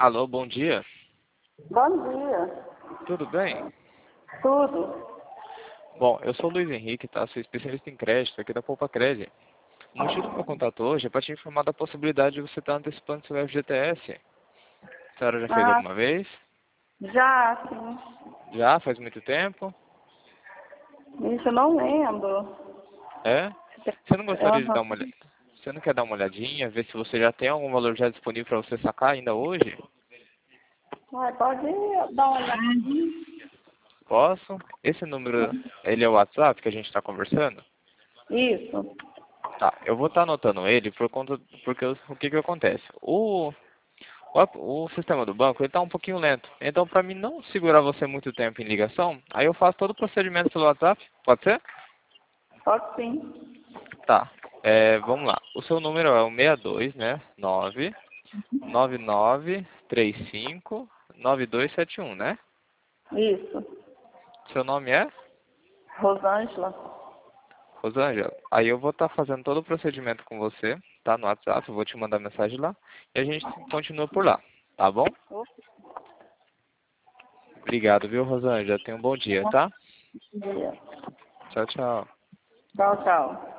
Alô, bom dia. Bom dia. Tudo bem? Tudo. Bom, eu sou o Luiz Henrique, tá? Sou especialista em crédito aqui da Poupa Cred. O motivo do meu contato hoje é para te informar da possibilidade de você estar antecipando seu FGTS. A senhora já fez Ah, alguma vez? já, sim. Já? Faz muito tempo? Isso eu não lembro. É? Você não gostaria de Aham. dar uma olhada? Você não quer dar uma olhadinha, ver se você já tem algum valor já disponível para você sacar ainda hoje? Pode dar uma olhadinha. Posso? Esse número, ele é o WhatsApp que a gente está conversando? Isso. Tá, eu vou estar anotando ele por conta, porque o que que acontece? O sistema do banco está um pouquinho lento. Então, para mim não segurar você muito tempo em ligação, aí eu faço todo o procedimento pelo WhatsApp. Pode ser? Pode sim. Tá. Vamos lá. O seu número é o 62, né? 999359271, né? Isso. Seu nome é? Rosângela. Rosângela. Aí eu vou estar fazendo todo o procedimento com você, tá? No WhatsApp, eu vou te mandar mensagem lá. E a gente continua por lá, tá bom? Obrigado, viu, Rosângela? Tenha um bom dia, tá? Bom dia. Tchau, tchau. Tchau, tchau.